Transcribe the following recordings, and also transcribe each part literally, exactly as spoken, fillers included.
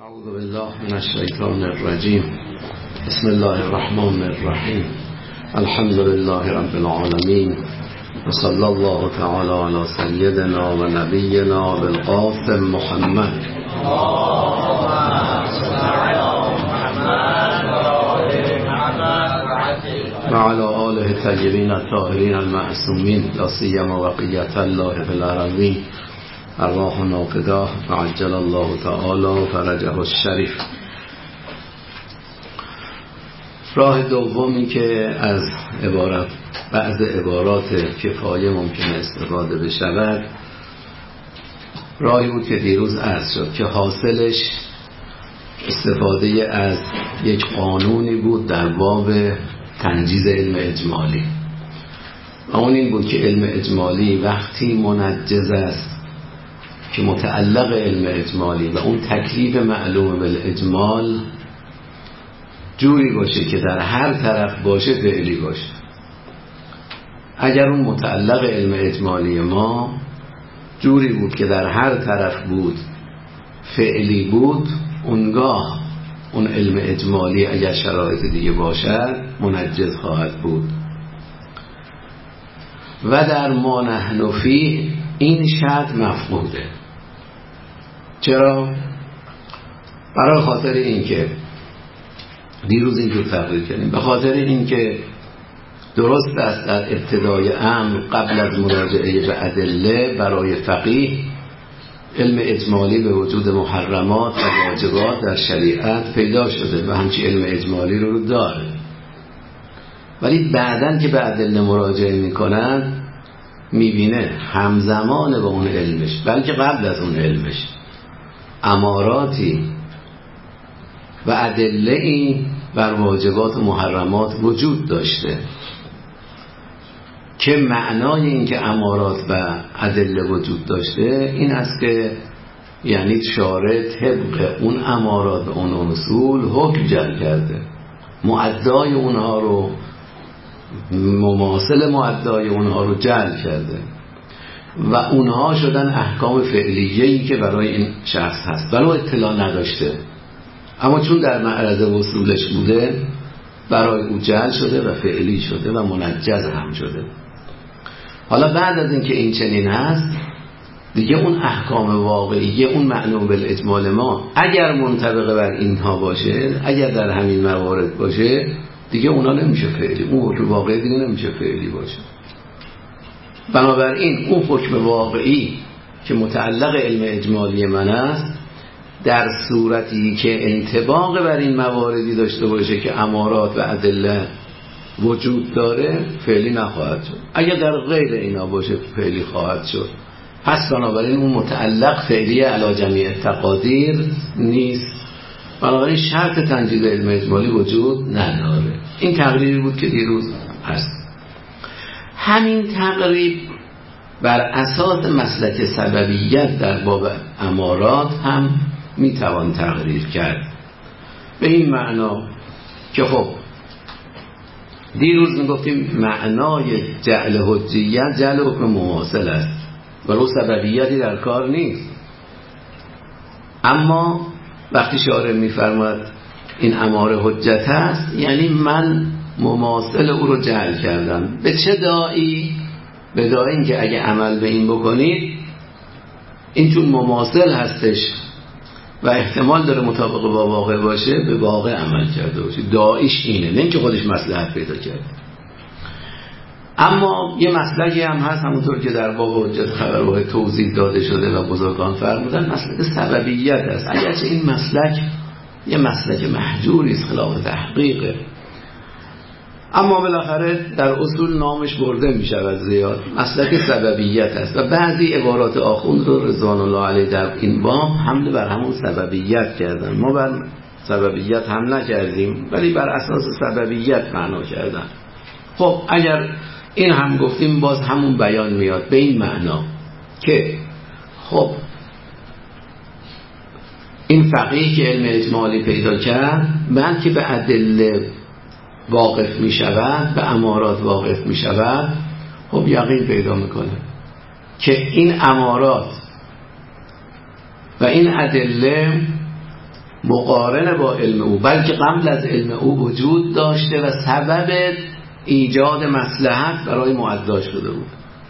اعوذ بالله من الشیطان الرجیم. بسم الله الرحمن الرحیم. الحمد لله رب العالمین و صلی الله تعالی علی سیدنا و نبینا بالقاسم محمد و علی آله طیبین الطاهرین المعصومین لا سیما بقیة الله فی الارضین ارواح ناقدة عجل الله تعالی فرجه الشریف. راه دومی که از عبارت بعض عبارات کفایه ممکنه استفاده بشود راهی بود که دیروز عرض شد که حاصلش استفاده از یک قانونی بود در باب تنجیز علم اجمالی و اون این بود که علم اجمالی وقتی منجز است که متعلق علم اجمالی و اون تکلیف معلوم بالاجمال جوری باشه که در هر طرف باشه فعلی باشه. اگر اون متعلق علم اجمالی ما جوری بود که در هر طرف بود فعلی بود، اونگاه اون علم اجمالی اگر شرایط دیگه باشد منجز خواهد بود. و در ما نحن فیه این شرط مفقوده. چرا؟ برای خاطر این که دیروز اینجور تقریر کردیم، به خاطر این که درست است در ابتدای امر قبل از مراجعه به ادله برای فقیه علم اجمالی به وجود محرمات و واجبات در شریعت پیدا شده و همچی علم اجمالی رو داره، ولی بعدن که به ادله مراجعه میکنن میبینه همزمان با اون علمش بلکه قبل از اون علمش اماراتی و ادله این بر واجبات و محرمات وجود داشته که معنای این که امارات و ادله وجود داشته این است که یعنی شارع طبق اون امارات و اون اصول حکم جل کرده، معدای اونها رو مماثل معدای اونها رو جعل کرده و اونها شدن احکام فعلیه‌ای که برای این شخص هست ولو اطلاع نداشته، اما چون در معرض وصولش بوده برای او جعل شده و فعلی شده و منجز هم شده. حالا بعد از اینکه این چنین هست دیگه اون احکام واقعی اون معلوم بالاجمال ما اگر منطبق بر اینها باشه، اگر در همین موارد باشه دیگه اونا نمیشه فعلی، اون حکم واقعی دیگه نمیشه فعلی باشه. بنابراین اون حکم واقعی که متعلق علم اجمالی من است در صورتی که انطباق بر این مواردی داشته باشه که امارات و ادله وجود داره فعلی نخواهد شد، اگر در غیر اینا باشه فعلی خواهد شد. پس بنابراین اون متعلق فعلی علی جمیع تقادیر نیست، بنابراین شرط تنجیز علم اجمالی وجود نداره. این تقریری بود که دیروز هست. همین تقریب بر اساس مسلک سببیت در باب امارات هم میتوان تقریر کرد، به این معنا که خب دیروز میگفتیم معنای جعل حجیت جعل حکم مماثل است ولو سببیتی در کار نیست، اما وقتی شارع میفرماد این اماره حجت است یعنی من مماثل او رو جعل کردم. به چه داعی؟ به داعی این که اگه عمل به این بکنید این چون مماثل هستش و احتمال داره مطابق با واقع باشه به واقع عمل کرده باشه. داعیش اینه، نه اینکه خودش مصلحت پیدا کرده. اما یه مسلکی هم هست همونطور که در باب حجت خبرهای توضیح داده شده و بزرگان فرمودن، مسلک سببیت است. اگرچه این مسلک یه مسلک محجوری است، خلاف تحقیقه، اما بالاخره در اصول نامش برده می شود زیاد. مسلک سببیت است و بعضی عبارات آخوند رو رضوان الله علیه در این باب حمله بر همون سببیت کردن. ما بر سببیت هم نکردیم ولی بر اساس سببیت معنا کردن. خب اگر این هم گفتیم باز همون بیان میاد به این معنا که خب این فقیه که علم اجمالی پیدا کرد بعد که به ادله واقف می شود، به امارات واقف می شود، خب یقین پیدا میکنه که این امارات و این ادله مقارن با علم او، بلکه قبل از علم او وجود داشته و سبب ایجاد مصلحت برای معدا شده بود.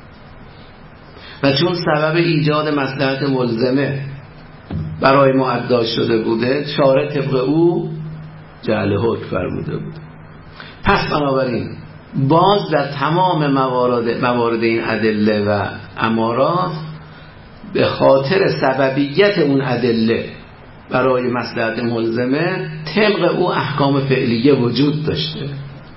و چون سبب ایجاد مصلحت ملزمه برای معدا شده بوده، شارع طبق او جعل حکم فرموده بود. پس بنابراین باز در تمام موارد موارد این ادله و امارات به خاطر سببیت اون ادله برای مصلحت ملزمه طبق او احکام فعلیه وجود داشته.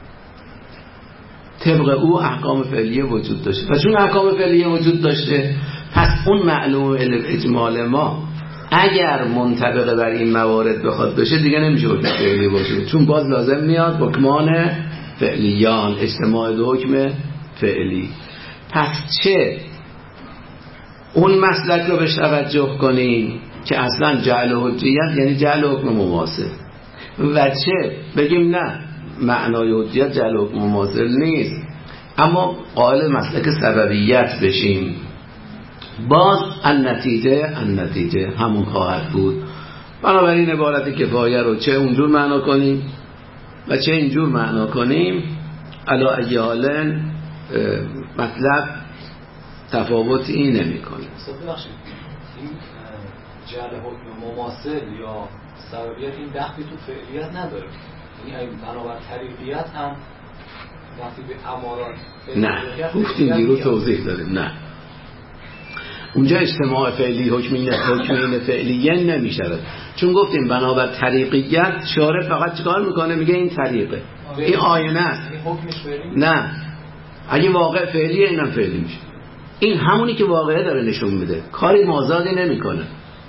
طبق او احکام فعلیه وجود داشته و چون احکام فعلیه وجود داشته، پس اون معلوم اجمال ما اگر منطبق بر این موارد بخواد بشه دیگه نمیشه حکم فعلی باشه، چون باز لازم میاد حکمان فعلیان، اجتماع دو حکم فعلی. پس چه اون مسلک رو بهش توجه کنیم که اصلا جعل حجیت یعنی جعل حکم مماثل، و چه بگیم نه معنای حجیت جعل حکم مماثل نیست اما قائل مسلک سببیت بشیم، باز النتیجه النتیجه همون خواهد بود. بنابراین عبارت کفایه رو چه اونجور معنا کنیم و چه اینجور معنا کنیم، علا ای حال مطلب تفاوتی نمی کنه. این جعل حکم مماثل یا سببیت این دخلی تو فعلیت نداره، یعنی بنابر طریقیت هم وقتی به امارات نه گفتیم دیروز توضیح داریم، نه اونجا اجتماع فعلی حکمین حکمین فعلیه نمیشه، چون گفتیم بنابر طریقیت شارع فقط چیکار میکنه؟ میگه این طریقه، این آینه است. نه اگه واقع فعلیه اینم فعلی میشه، این همونی که واقعه داره نشون میده، کاری مازادی نمیکنه.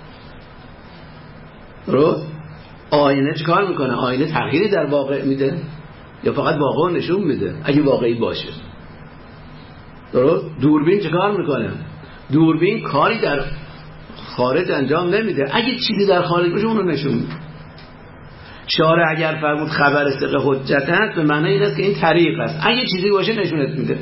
درست؟ آینه چیکار میکنه؟ آینه تغییری در واقع میده یا فقط واقع نشون میده اگه واقعی باشه؟ درست؟ دوربین چیکار میکنه؟ دوربین کاری در خارج انجام نمیده، اگه چیزی در خارج باشه اونو نشون میده. شارع اگر فرمود خبر ثقه حجت هست به معنی این است که این طریق است، اگه چیزی باشه نشونت میده،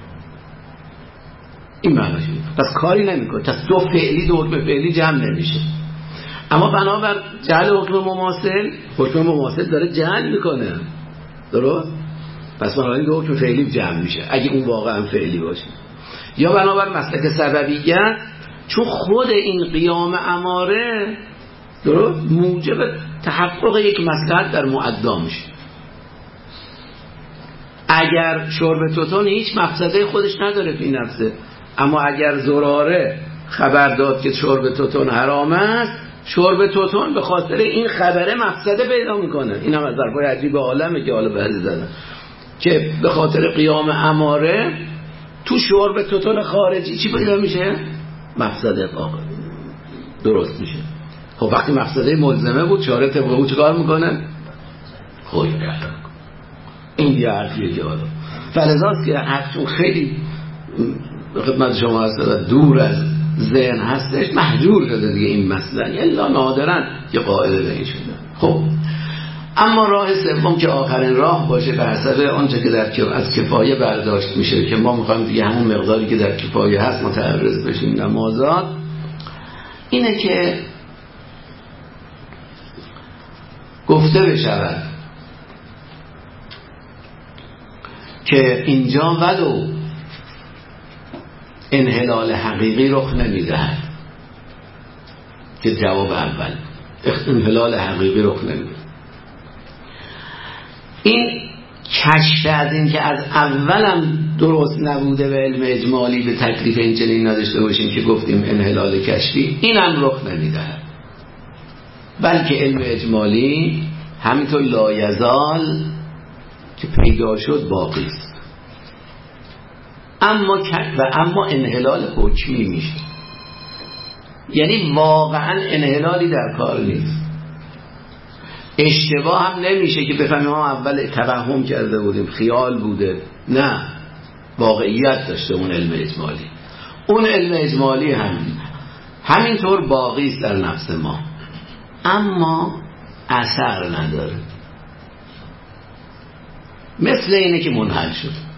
این معنیش. پس کاری نمیکنه، پس دو فعلی دو حکم فعلی جمع نمیشه. اما بنابر جعل حکم مماثل، حکم مماثل داره جعل میکنه، درست؟ پس بنابراین دو حکم فعلی جمع میشه اگه اون واقعا فعلی باشه. یا بنابر مسلک سببیت، چون خود این قیام اماره درست موجب تحقق یک مصلحت در معدا میشه. اگر شرب توتون هیچ مقصده خودش نداره فی نفسه، اما اگر زراره خبر داد که شرب توتون حرام است، شرب توتون به خاطر این خبره مقصده پیدا میکنه. این هم از ظرفای عجیب عالمه که حالا بعضی زدن که به خاطر قیام اماره تو شرب توتون خارجی چی پیدا میشه؟ مقصده واقع درست میشه. خب وقتی مقصده ملزمه بود شارع طبق او چیکار میکنه؟ خود کرد. این یه حرفیه که حالا فلذاست که حرفشون خیلی خدمت شما هست دور از ذهن هستش، محجور شده دیگه این مسئله، الا نادرن که قائل به این شده. خب اما راه سوم که آخرین راه باشه به حسب آنچه که در از کفایه برداشت میشه که ما میخوایم دیگه همون مقداری که در کفایه هست متعرض بشیم نمازات، اینه که گفته بشود که اینجا ولو انحلال حقیقی رخ نمیدهد، که جواب اول انحلال حقیقی رخ نمیدهد. این کشف از این که از اولم درست نبوده و علم اجمالی به تکلیف این چنین نداشته باشیم که گفتیم انحلال کشفی، این هم رخ نمیدهد، بلکه علم اجمالی همینطور لایزال که پیدا شد باقی است. اما و اما انحلال حکمی میشه، یعنی واقعا انحلالی در کار نیست. اشتباه هم نمیشه که بفهمیم ما اول توهم کرده بودیم خیال بوده، نه واقعیت داشته اون علم اجمالی. اون علم اجمالی هم همینطور باقی است در نفس ما، اما اثر نداره، مثل اینه که منحل شد.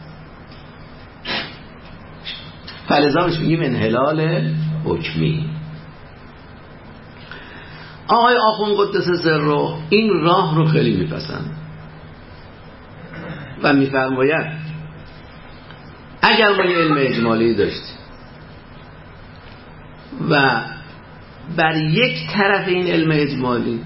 فلذا میگیم انحلال حکمی. آقای آخوند قدس سره این راه رو خیلی میپسند و میفرماید اگر ما یه علم اجمالی داشتیم و بر یک طرف این علم اجمالی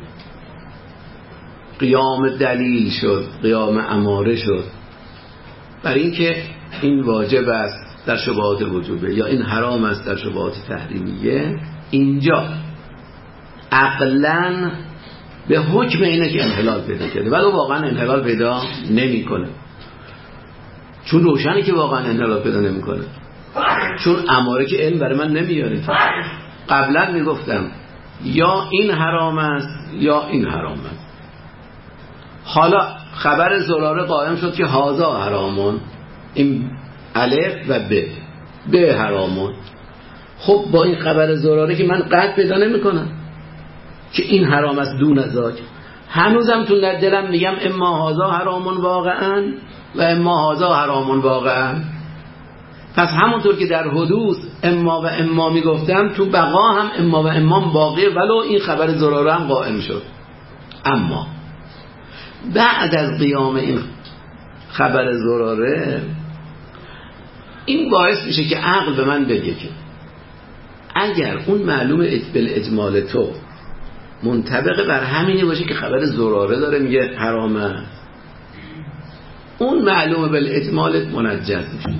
قیام دلیل شد، قیام اماره شد بر اینکه این واجب است در شبهات وجوبه یا این حرام است در شبهات تحریمیه، اینجا عقلاً به حکم اینه که انحلال پیدا کرده، ولی واقعا انحلال پیدا نمیکنه، چون روشنه که واقعا انحلال پیدا نمیکنه، چون اماره که علم برای من نمیاره. قبلا میگفتم یا این حرام است یا این حرام است. حالا خبر زراره قائم شد که هازا حرامون، این الف و ب ب حرامون. خب با این خبر زراره که من قطع پیدا نمیکنم که این حرام است دون ذاک، هنوزم تو دلم میگم اما هازا حرامون واقعا و اما هازا حرامون واقعا. پس همونطور که در حدوث اما و اما میگفتم، تو بقا هم اما و اما باقیه، ولو این خبر زراره هم قائم شد. اما بعد از قیام این خبر زراره، این باعث میشه که عقل به من بگه که اگر اون معلوم بالاجمال تو منطبق بر همینی باشه که خبر زراره داره میگه حرامه، اون معلوم بالاجمال منجز میشه.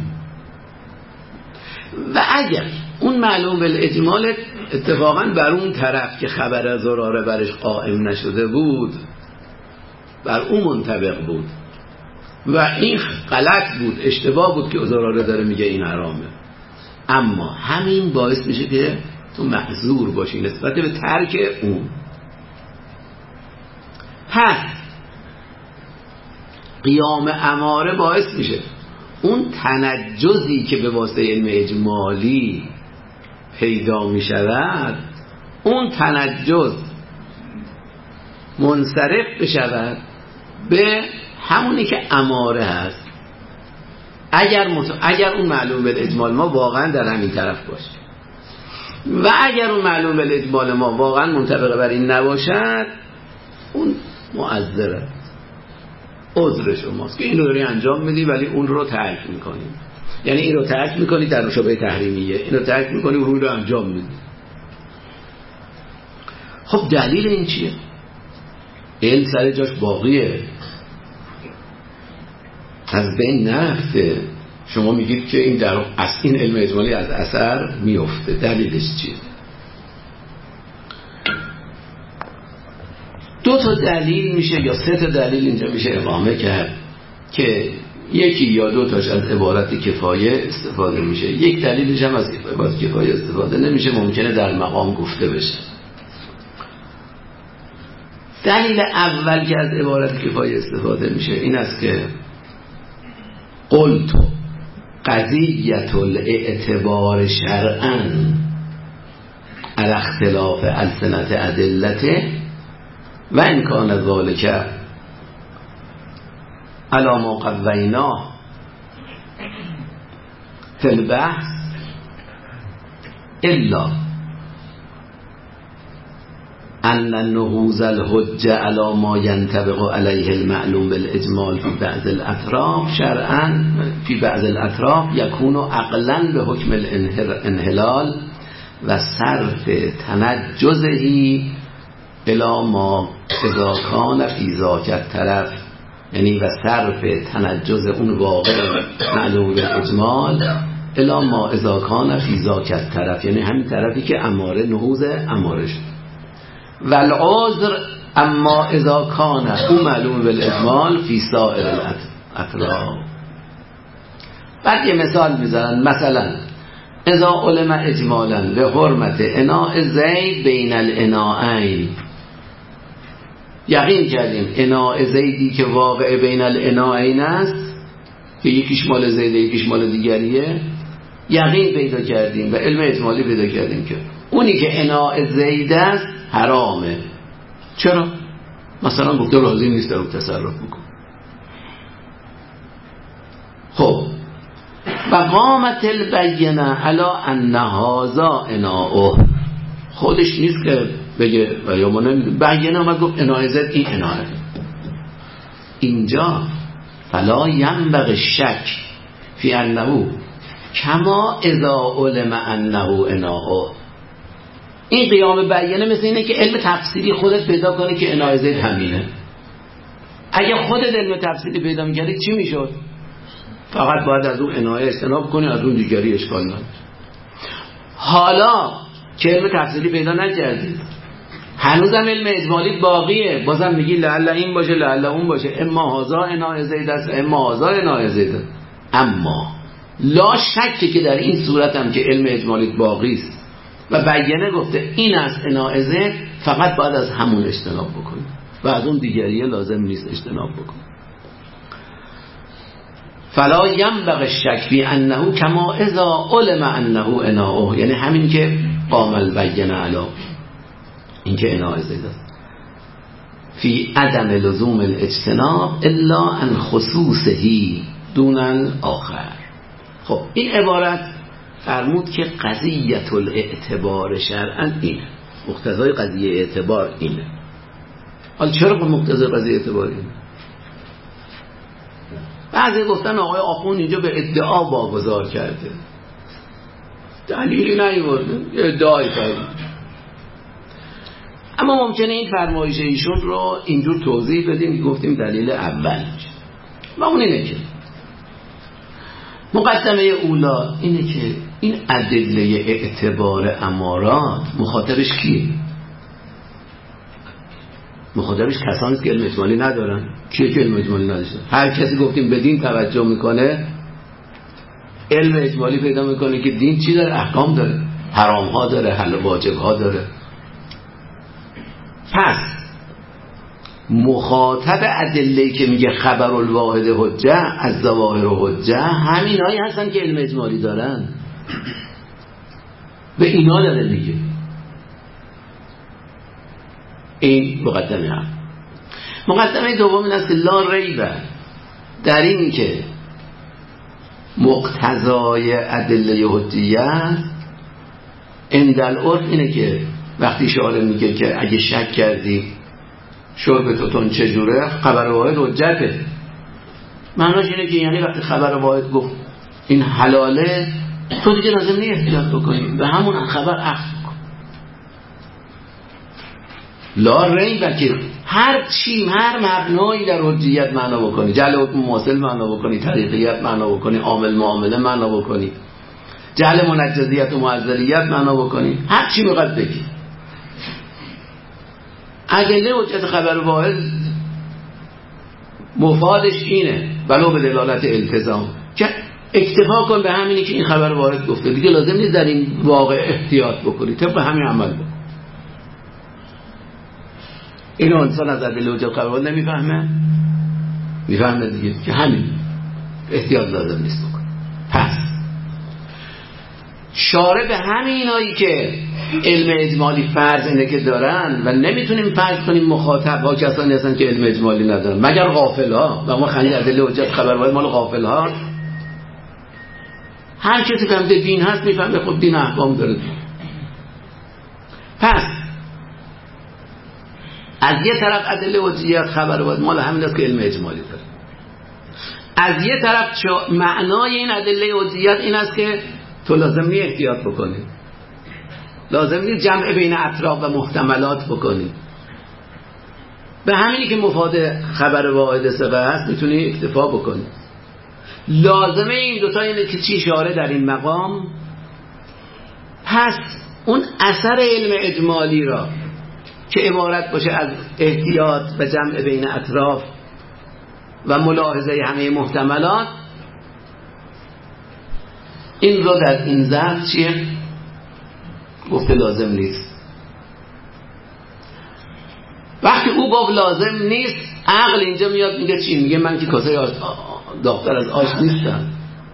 و اگر اون معلوم بالاجمال اتفاقا بر اون طرف که خبر زراره برش قائم نشده بود بر اون منطبق بود و این غلط بود، اشتباه بود که زراره داره میگه این حرامه، اما همین باعث میشه که تو محظور باشی نسبت به ترک اون. پس قیام اماره باعث میشه اون تنجزی که به واسطه علم اجمالی پیدا میشود، اون تنجز منصرف بشود به همونی که اماره هست، اگر مت... اگر اون معلوم بالاجمال ما واقعا در همین طرف باشه. و اگر اون معلوم بالاجمال ما واقعا منطبق بر این نباشد، اون معذره، عذر شماست که این رو داری انجام میدی ولی اون رو ترک میکنی. یعنی این رو ترک میکنی در شبهه تحریمیه، این رو ترک میکنی و اون رو انجام میدی. خب دلیل این چیه؟ علم سر جاش باقیه، از بین نرفته. شما میگید که این در اصل این علم اجمالی از اثر میفته، دلیلش چیه؟ دو تا دلیل میشه یا سه تا دلیل اینجا میشه اقامه کرد که یکی یا دو تاش از عبارت کفایه استفاده میشه، یک دلیلش هم از عبارت کفایه استفاده نمیشه، ممکنه در مقام گفته بشه. دلیل اول که از عبارت کفایه استفاده میشه این است که قلت قضیت الاعتبار شرعا علی اختلاف السنت ادلته و ان کان ذلک علی ما قویناه فی البحث الا ان نهوض الحجه علی ما ينطبق علیه المعلوم بالاجمال فی بعض الاطراف شرعا فی بعض الاطراف یکون عقلا به حکم الانحلال و صرف تنجزه الی ما اذا کان فی ذاک الطرف، یعنی و صرف تنجز اون واقع معلوم بالاجمال الی ما اذا کان فی ذاک الطرف، یعنی همین طرفی که اماره نهوض اماره شد. والعذر اما اذا کان او معلوم بالاجمال فی سائر الاطراف. بعد یه مثال میزنن، مثلا اذا علم اجمالا به حرمت اناء زید بین الاناءین، یقین کردیم اناء زیدی که واقع بین الاناءین است که یکیش مال زیده یکیش مال دیگریه، یقین پیدا کردیم و علم اجمالی پیدا کردیم که اونی که اناء زید است حرامه. چرا؟ مثلا گفته راضی نیست در اون تصرف بکن. خب و قامت البینه علی ان هذا اناؤه، خودش نیست که بگه و یا ما نمیدونیم. بیانه آمد گفت اناء زد این اناء. اینجا فلا ینبغی الشک فی انه کما اذا علم انه اناء. این قیام بیانه مثل اینه که علم تفسیری خودت پیدا کنه که اناء زد همینه. اگه خودت علم تفسیری پیدا می‌کردی چی میشد؟ فقط باید از اون اناء اجتناب کنی، از اون دیگری اشکال نداره. حالا که علم تفسیری پیدا نکردی، هنوزم علم اجمالی باقیه، بازم میگی لعل این باشه لعل اون باشه، اما هذا اناء زید است اما هذا اناء زید است. اما لا شک که در این صورت هم که علم اجمالی باقی است و بیانه گفته این است اناء زید، فقط باید از همون اجتناب بکنی و از اون دیگریه لازم نیست اجتناب بکنی. فلا ینبغی الشک فی انه کما اذا علم انه اناء، یعنی همین که قام البینه علی این که اناء زید است، فی عدم لزوم الاجتناب الا عن خصوصه دون الاخر. خب این عبارت فرمود که قضیت الاعتبار شرعا اینه، مقتضای قضیه اعتبار اینه. حالا چرا به مقتضای قضیه اعتبار اینه؟ بعضی گفتن آقای آخوند اینجا به ادعا واگذار کرده، دلیلی نیورده، یه ادعایی کرده. اما ممکنه این فرمایش ایشون رو اینجور توضیح بدیم که گفتیم دلیل اول و اون اینه که مقدمه اولا اینه که این ادله اعتبار امارات مخاطبش کیه؟ مخاطبش کسانی است که علم اجمالی ندارن. کیه که علم اجمالی نداشته؟ هر کسی گفتیم به دین توجه میکنه علم اجمالی پیدا میکنه که دین چی داره؟ احکام داره، حرام ها داره، حل واجب ها داره. پس مخاطب ادله‌ای که میگه خبر الواحد حجه از ظواهر حجه همینایی هستن که علم اجمالی دارن، به اینا داره میگه. این مقدمه هم. مقدمه دوم این است که لا ریب در این که مقتضای ادله حجیت عند العرف اینه که وقتی شارع میگه که اگه شک کردی شربتون چجوره، خبر واحد حجته. معناش اینه که یعنی وقتی خبر واحد گفت این حلاله، تو دیگه لازم نیست احتیاط بکنی، به همون خبر اخذ کن. لا ریب که هر چی هر مبنایی در حجیت معنا بکنی، جعل حکم مماثل معنا بکنی، طریقیت معنا بکنی، عامل معامله معنا بکنی، جعل منجزیت و معذریت معنا بکنی، هر چی میخواد بگی، ادله حجت خبر واحد مفادش اینه ولو به دلالت التزام که اکتفا کن به همینی که این خبر واحد گفته، دیگه لازم نیست در این واقع احتیاط بکنی، طبق همین عمل بکن. اینو انسان از ادله حجت خبر واحد نمیفهمه، میفهمه دیگه که همین احتیاط لازم نیست بکن. پس شارع به همینایی که علم اجمالی فرض اینه که دارن و نمیتونیم فرض کنیم مخاطب ها کسانی هستن که علم اجمالی ندارن مگر غافل ها، و ما خیلی ادله حجت خبر واحد مال غافل ها. هر کسی که فهمده دین هست میفهمه خب دین احکام داره. پس از یه طرف ادله حجیت خبر واحد مال همین است که علم اجمالی داره، از یه طرف معنای این ادله حجیت این است که تو لازم نیست احتیاط بکنی، لازم نیست جمع بین اطراف و محتملات بکنی، به همینی که مفاد خبر واحد ثقه است میتونی اکتفا بکنی. لازمه این دوتا اینه که چی شارع در این مقام پس اون اثر علم اجمالی را که عبارت باشه از احتیاط و جمع بین اطراف و ملاحظه همه محتملات، این رو در این ظرف چیه؟ گفته لازم نیست. وقتی او گفت لازم نیست، عقل اینجا میاد میگه چی؟ میگه من که کاسه داغ‌تر از آش نیستم.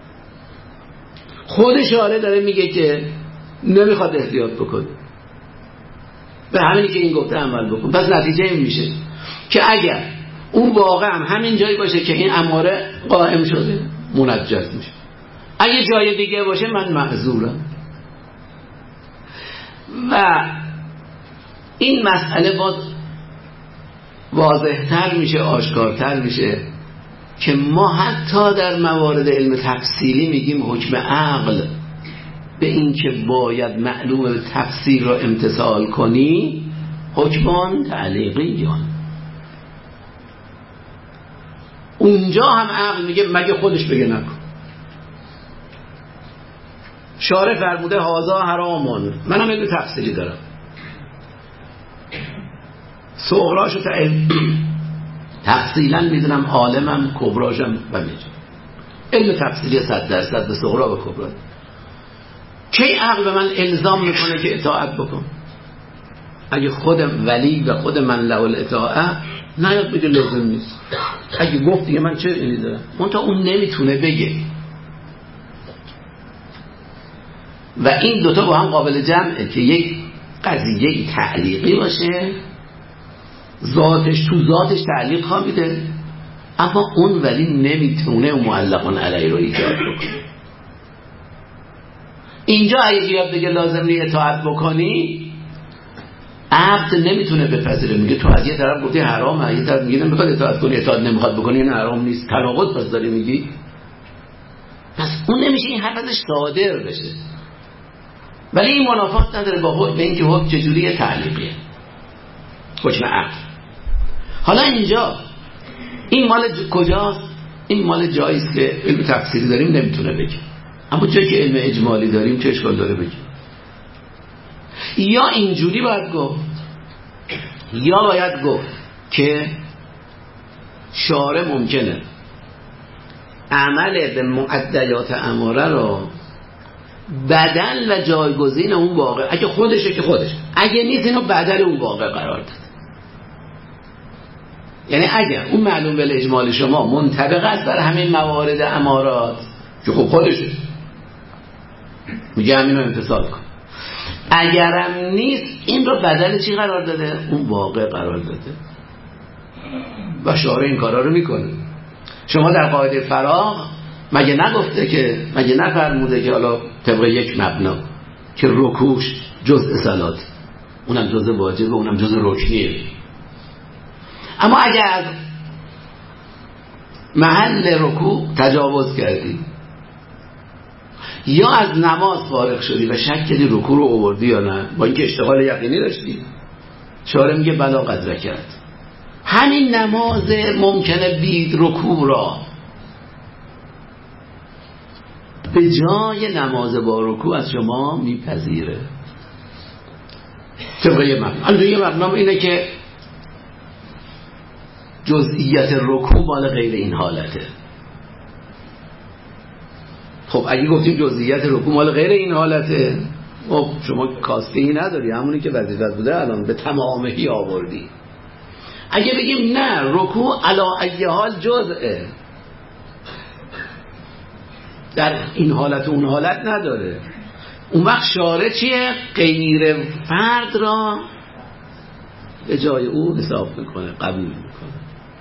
خود شارع داره میگه که نمیخواد احتیاط بکنه، به همینی که این گفته عمل بکن. پس نتیجه این میشه که اگر اون واقعا همین جایی باشه که این اماره قائم شده منجز میشه، اگه جای دیگه باشه من معذورم. و این مسئله باز واضح‌تر میشه، آشکارتر میشه که ما حتی در موارد علم تفصیلی میگیم حکم عقل به این که باید معلوم تفسیر را امتثال کنی حکمان تعلیقیان. اونجا هم عقل میگه مگه خودش بگه نکن. شارع فرموده هازا حرامون، منم علم تفصیلی دارم، صغراشو تا علم تفصیلا میدونم، عالمم، کبراشم و میدونم علم تفصیلی صد درصد به صغرا و کبرا. کی عقل به من الزام میکنه که اطاعت بکن؟ اگه خود ولی و خود من له الاطاعه نیاد بگه لازم نیست. اگه گفت دیگه من چه اینی دارم، منتها اون نمیتونه بگه. و این دوتا با هم قابل جمعه که یک قضیه تعلیقی باشه، ذاتش تو ذاتش تعلیق خوابیده، اما اون ولی نمیتونه معلقان علیه رو ایجاد بکنه. اینجا اگه بیاد بگه لازم نیه اطاعت بکنی، عبد نمیتونه بپذیره. میگه تو از یه طرف گفتی حرامه، از یه طرف میگه نمیخواد اطاعت کنی، اطاعت نمیخواد بکنی، این حرام نیست، تناقض پس داری میگی. پس اون نمیشه این حرف ازش صادر بشه. ولی این منافات نداره با حکم، به اینکه حکم چجوری تعلیقیه، حکم عقل. حالا اینجا این مال کجاست؟ این مال جاییست که علم تفسیری داریم نمیتونه بگه، اما جایی که علم اجمالی داریم چه اشکال داره بگه؟ یا اینجوری باید گفت، یا باید گفت که شارع ممکنه عمل به معدیات اماره را بدل و جایگزین اون واقع، اگه خودشه که خودش، اگه نیست اینو بدل اون واقع قرار داد. یعنی اگر اون معلوم به اجمال شما منطبق است بر همین موارد امارات که خب خودشه، میگه همینو امتثال کن. اگرم نیست این رو بدل چی قرار داده؟ اون واقع قرار داده و شارع این کارا رو میکنه. شما در قاعده فراغ مگه نگفته که، مگه نفرموده که حالا طبق یک مبنا که رکوعش جزء صلات، اونم جزء واجبه، اونم جزء رکنیه. اما اگر از محل رکوع تجاوز کردی یا از نماز فارغ شدی و شک کردی رکوع رو آوردی یا نه، با اینکه اشتغال یقینی داشتی، شارع میگه بلا قد کرد. همین نماز ممکنه بید رکوع را به جای نماز با رکوع از شما میپذیره. طبق یه مبنا. الان یه مبنا اینه که جزئیت رکوع مال غیر این حالته. خب اگه گفتیم جزئیت رکوع مال غیر این حالته، خب شما کاسته‌ای نداری، همونی که وظیفت بوده الان به تمامهی آوردی. اگه بگیم نه، رکوع علی ای حال جزئه، در این حالت و اون حالت نداره، اون وقت شارع چیه؟ غیر فرد را به جای او حساب میکنه، قبول میکنه.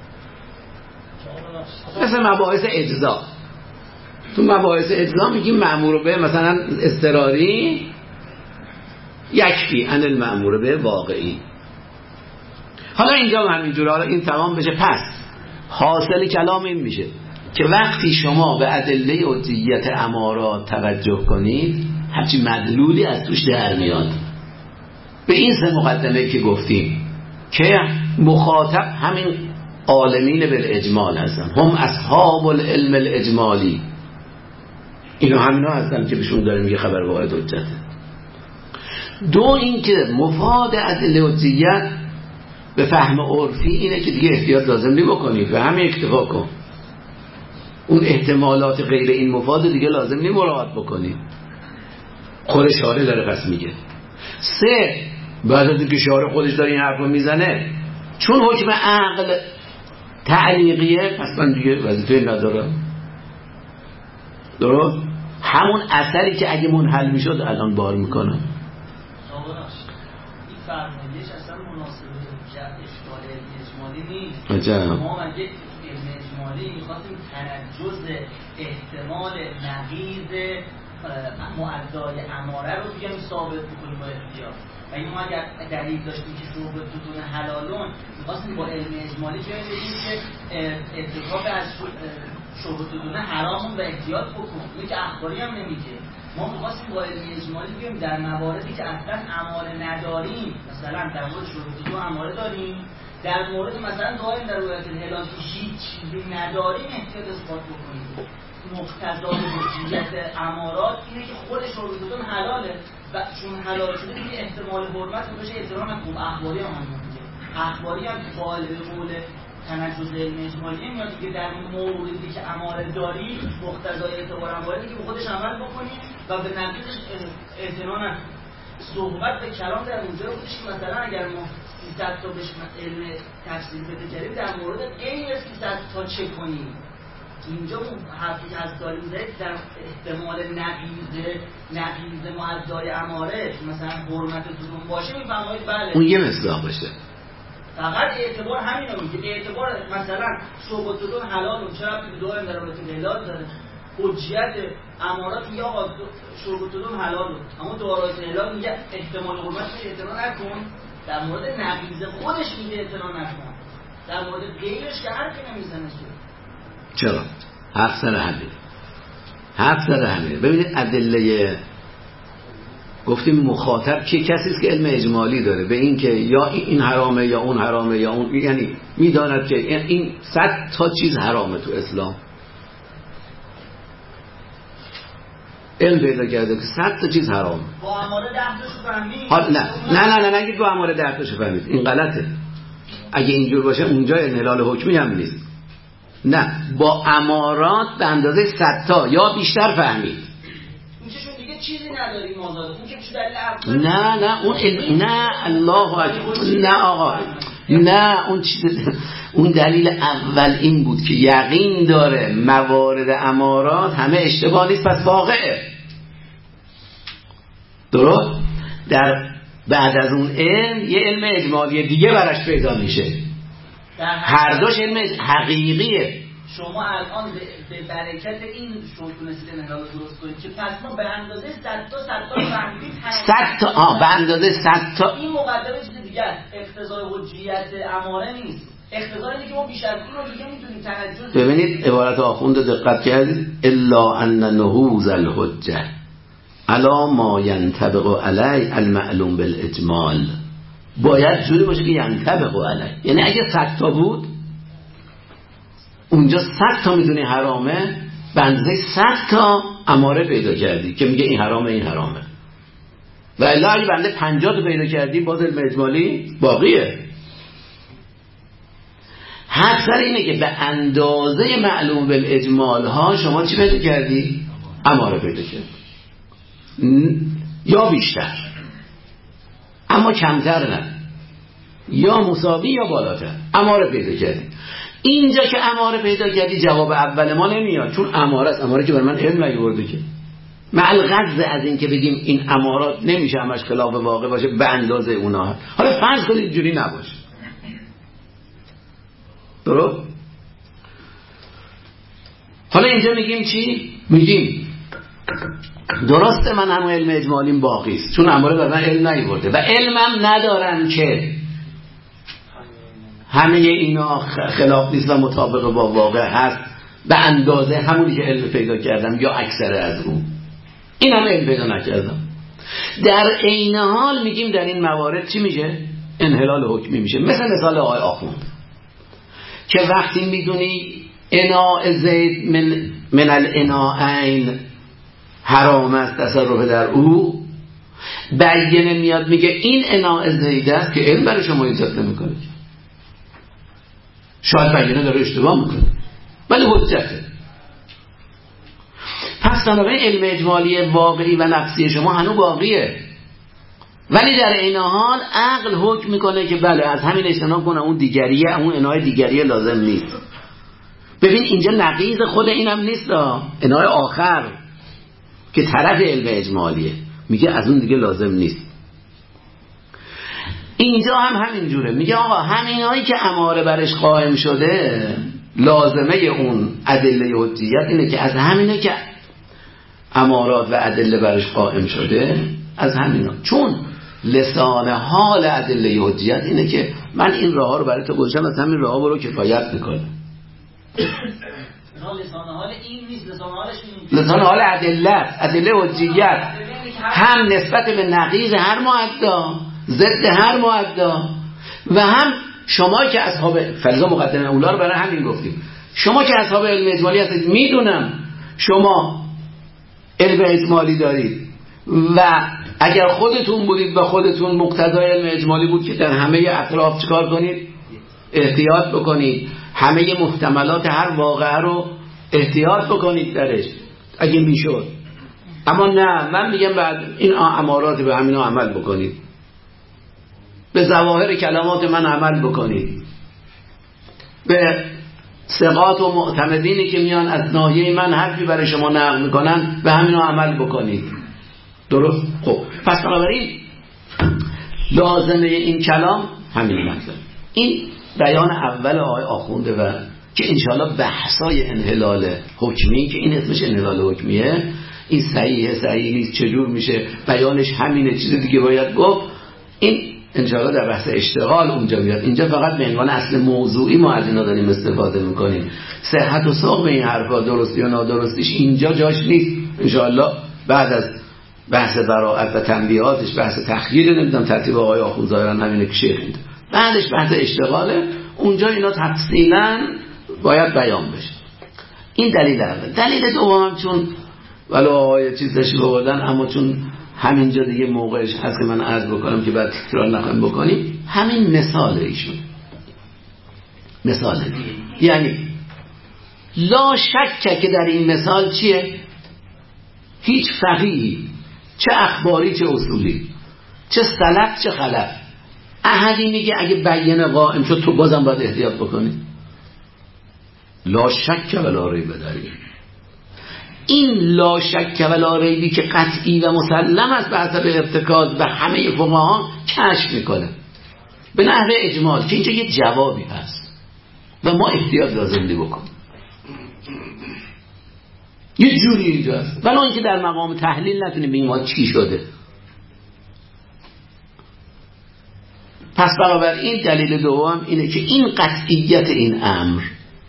مثل مباحث اجزا، تو مباحث اجزا میگیم مأمور به مثلا اضطراری یکفی عن المأمور به واقعی. حالا اینجا همینجوره، حالا این تمام بشه، پس حاصل کلام این میشه که وقتی شما به ادله عدیت امارات توجه کنید همچین مدلولی از توش در میاد. به این سه مقدمه که گفتیم که مخاطب همین عالمین بالاجمال هستن، هم اصحاب العلم الاجمالی، اینا همینا هستن که بهشون داره میگه خبر واحد حجته. دو این که مفاد ادله عدیت به فهم عرفی اینه که دیگه احتیاط لازم نمی بکنید و همین اکتفا کن، اون احتمالات غیر این مفاد دیگه لازم نمی مراعات بکنید. خود شارع داره پس میگه. سه، بعد از اینکه شارع خودش داره این حرف رو میزنه، چون حکم عقل تعلیقیه پس من دیگه وظیفه ندارم. درست؟ همون اثری که اگه منحل میشد الان بار میکنم. این فرمایش اصلا مناسبه که اشکال اجمالی نیست. عجب. ما اگه علم اجمالی میخواستیم تنجز احتمال نقیض معدای اماره رو بیان ثابت بکنیم با اختیار. و این ما اگر دلیل داشتیم که شربتون حلالون می‌خواستیم با علم اجمالی که بگیم که ارتکاب از شربتون حرامون و احتیاط بکن. این که اخباری هم نمیگه. ما می‌خواستیم با علم اجمالی بگیم در مواردی که اصلا اماره نداریم، مثلا در مورد شربتون اماره داریم، در مورد مثلا دائم در روایت هلال هیچ چیزی نداریم احتیاط اثبات بکنیم. مقتضای حجیت امارات اینه که خود شربتون حلاله و چون حلال شده دیگه احتمال حرمت بشه احترام هم خوب. اخباری هم همینطوره. اخباری هم که قائل به قول تنجز علم اجمالی میاد دیگه در موردی که اماره داری مقتضای اعتبار اماره دیگه به خودش عمل بکنی و به نقیضش اعتنا نکنی. صحبت به کلام در اونجا بودش که مثلا اگر ما سیصد تا بهش علم تفسیر بده کردیم در مورد این سیصد تا چه کنیم. اینجا اون حرفی که از داریم زید در احتمال نقیض نقیض معدای اماره مثلا حرمت دروم باشه میفهمید بله اون یه مصداق باشه. فقط اعتبار همین رو میگه. اعتبار مثلا شربتون حلال اون چرا که دائم در رابطه هلال داره حجیت امارات میگه آقا شربتون حلال اما دارای هلال میگه احتمال حرمت اعتنا نکن. در مورد نقیض خودش میگه اعتنا نکن. در مورد غیرش که حرفی نمیزنه. چرا؟ حرف سر همینه حرف سر همینه ببینید ادله گفتیم مخاطب که کسی است که علم اجمالی داره به این که یا این حرامه یا اون حرامه یا اون، یعنی میداند که این صد تا چیز حرامه تو اسلام، علم پیدا کرده که صد تا چیز حرامه. با اماره ده تاشو فهمید. حال نه نه نه نه نگید با اماره ده تاشو فهمید، این غلطه. اگه اینجور باشه اونجا انحلال حکمی هم نیست. نه با امارات به اندازه صد تا یا بیشتر فهمید. میشهشون دیگه چیزی نداریم آزاده. اون که چه دلیل نه نه اون ال... نه الله اکبر نه آقا نه اون چیز اون دلیل اول این بود که یقین داره موارد امارات همه اشتباه نیست پس واقعه. درست؟ در بعد از اون علم یه علم اجمالی دیگه براش پیدا میشه. هر دوش علم حقیقیه. شما الان به برکت این شما تونستید انحلال درست کنید که پس ما به اندازه صد تا صد تا فهمیدید صد تا آه به اندازه صد تا. این مقدمه چیز دیگه است. اقتضای حجیت اماره نیست. اقتضای اینه که ما بیش از این رو دیگه میتونیم تنجز. ببینید عبارت آخوند دقت کردید الا ان نهوض الحجه علا ما ینطبق علی المعلوم بالاجمال. باید جوری باشه که ینطبق علی، یعنی اگه صد تا بود اونجا صد تا میدونی حرامه به اندازه صد تا اماره پیدا کردی که میگه این حرامه این حرامه. و الا اگه بنده پنجاه تا پیدا کردی باز علم اجمالی باقیه. حد سر اینه که به اندازه معلوم بالاجمال ها شما چی پیدا کردی؟ اماره پیدا کردی یا بیشتر اما کمتر نه، یا مساوی یا بالاتر اماره پیدا کردی. اینجا که اماره پیدا کردی جواب اول ما نمیاد چون اماره است. اماره که بر من علم نگورده که مع الغض از این که بگیم این امارات نمیشه همش خلاف واقع باشه به اندازه اونا. حالا فرض کنید اینجوری نباشه. درست؟ حالا اینجا میگیم چی؟ میگیم درسته من هم علم اجمالیم باقی است چون اماره بر من علم نگورده و علمم ندارم که همه اینا خلاف نیست و مطابق با واقع هست به اندازه همونی که علم پیدا کردم یا اکثر از اون. این هم علم پیدا نکردم. در عین حال میگیم در این موارد چی میشه؟ انحلال حکمی میشه. مثل مثال آقای آخوند که وقتی میدونی اناء زید من, من الاناءین حرام است تصرف در او، بیینه میاد میگه این اناء زید است که علم برای شما ایجاد نمیکنه. شاید بیینه داره اشتباه میکنه ولی حجته. پس بنابراین علم اجمالی واقعی و نفسی شما هنوز باقیه ولی در این حال عقل حکم میکنه که بله از همین اجتناب کنه اون دیگریه اون انای دیگریه لازم نیست. ببین اینجا نقیض خود اینم نیست انای آخر که طرف علم اجمالیه میگه از اون دیگه لازم نیست. اینجا هم همین جوره میگه آقا همینایی که اماره برش قائم شده لازمه اون ادله حجیت اینه که از همینه که امارات و ادله برش قائم شده از همینا. چون لسان حال ادله حجیت اینه که من این راه ها رو برای تو گذاشتم، از همین راه ها برو کفایت میکنه. لسان حال این نیست، لسان حالش این لسان حال ادله ادله حجیت هم نسبت به نقیض هر معدا، ضد هر معدا، و هم شما که اصحاب فلزا مقدمه اولا رو برای همین گفتیم، شما که اصحاب علم اجمالی هستید، میدونم شما علم اجمالی دارید و اگر خودتون بودید و خودتون مقتضای علم اجمالی بود که در همه اطراف چکار کنید؟ احتیاط بکنید، همه محتملات هر واقعه رو احتیاط بکنید درش اگه میشد. اما نه، من میگم بعد این امارات به همینا عمل بکنید، به ظواهر کلمات من عمل بکنید، به ثقات و معتمدینی که میان از ناحیه من حرفی برای شما نقل میکنن به همینا عمل بکنید. درست؟ خب پس بنابراین لازمه این کلام همین مطلب. این بیان اول آقای آخونده و که انشاءالله بحثای انحلال حکمی که این اسمش انحلال حکمیه، این صحیحه صحیحی چجور میشه بیانش همینه، چیز دیگه باید گفت، این انشاءالله در بحث اشتغال اونجا میاد. اینجا فقط به عنوان اصل موضوعی ما از اینا داریم استفاده میکنیم. صحت و سقم این حرفا، درستی و نادرستیش اینجا جاش نیست. انشاءالله بعد از بحث براءت و تنبیهاتش، بحث تخییر نمیدونم ترتیب آقای آخوند ظاهرا همینه که شیخ میده، بعدش بحث اشتغاله، اونجا اینا تفصیلا باید بیان بشه. این دلیل اول. دلیل دوم چون ولی آقای چیز داشتی بودن، اما چون همینجا دیگه موقعش هست که من عرض بکنم که بعد تکرار نخواهیم بکنیم، همین مثال ایشون مثال دیگه. یعنی لا شک که در این مثال چیه؟ هیچ فقیهی، چه اخباری چه اصولی، چه سلف چه خلف، احدی میگه اگه بیان قائم شد تو بازم باید احتیاط بکنی. لا شک ولا ریب در این. این لا شک ولا ریبی که قطعی و مسلم است به حسب ارتکاز و همه فقها کشف میکنه به نحو اجمال که اینجا یه جوابی هست و ما احتیاط لازم دی بکنیم. یه جوری اینجا هست ولی اینکه در مقام تحلیل نتونیم بگیم ما چی شده. پس بنابراین دلیل دوم اینه که این قطعیت این امر،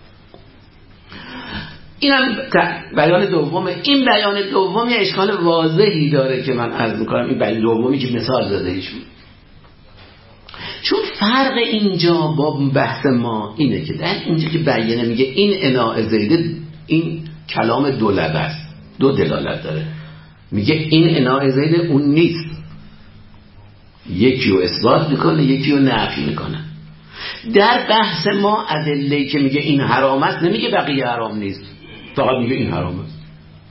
اینم بیان دومه. این بیان دوم یه اشکال واضحی داره که من عرض میکنم، این بیان دومی که مثال زده ایشون، چون فرق اینجا با بحث ما اینه که در اینجا که بیانه میگه این اناء زیده، این کلام دو لبه است، دو دلالت داره، میگه این اناء زیده اون نیست، یکی رو اثبات میکنه یکی رو نفی میکنه. در بحث ما ادله‌ای که میگه این حرام است نمیگه بقیه حرام نیست، فقط میگه این حرام است.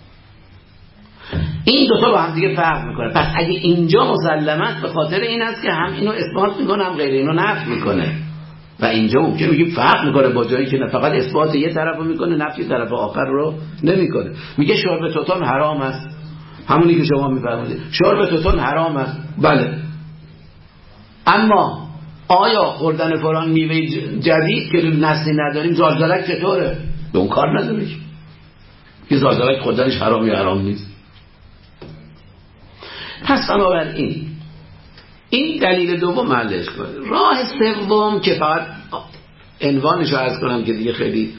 این دوتا با هم دیگه فرق میکنه. پس اگه اینجا مسلم است به خاطر این است که هم اینو اثبات میکنه هم غیر اینو نفی میکنه، و اینجا ممکنه میگیم فرق میکنه با جایی که نه فقط اثبات یه طرفو میکنه نفی طرف آخر رو نمیکنه. میگه شرب توتون حرام است، همونی که شما میفرمایید شرب توتون حرام است، بله، اما آیا خوردن فلان میوه جدید که نسلی نداریم زلزلک چطوره؟ به اون کار نداره که زلزلک خوردنش حرام یا حرام نیست. پس بنابراین این دلیل دوم محلش کنه. راه سوم که فقط عنوانش رو عرض کنم که دیگه خیلی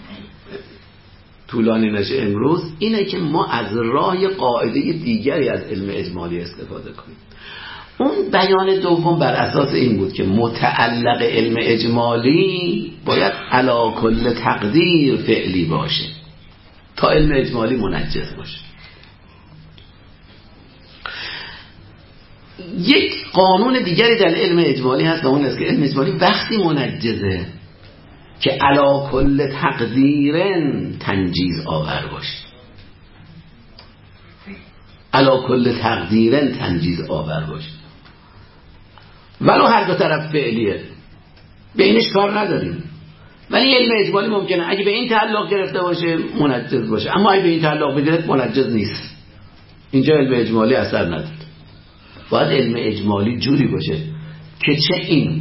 طولانی نشه امروز، اینه که ما از راه قاعده دیگری از علم اجمالی استفاده کنیم. اون بیان دوم بر اساس این بود که متعلق علم اجمالی باید علی کل تقدیر فعلی باشه تا علم اجمالی منجز باشه. یک قانون دیگری در علم اجمالی هست و اون است که علم اجمالی وقتی منجزه که علی کل تقدیر تنجیز آور باشه، علی کل تقدیر تنجیز آور باشه، ولو هر دو طرف فعلیه بینش کار نداریم. ولی علم اجمالی ممکنه اگه به این تعلق گرفته باشه منجز باشه، اما اگه به این تعلق بگیرد منجز نیست. اینجا علم اجمالی اثر نداره. باید علم اجمالی جوری باشه که چه این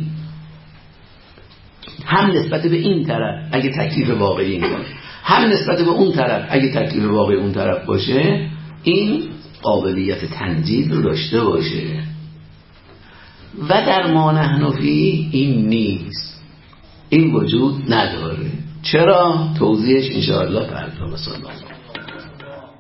هم نسبت به این طرف اگه تکلیف واقعی این باشه، هم نسبت به اون طرف اگه تکلیف واقعی اون طرف باشه این قابلیت تنجید رو داشته باشه و در ما نحن فیه این نیست، این وجود نداره. چرا؟ توضیحش انشاءالله فردا. بسم الله.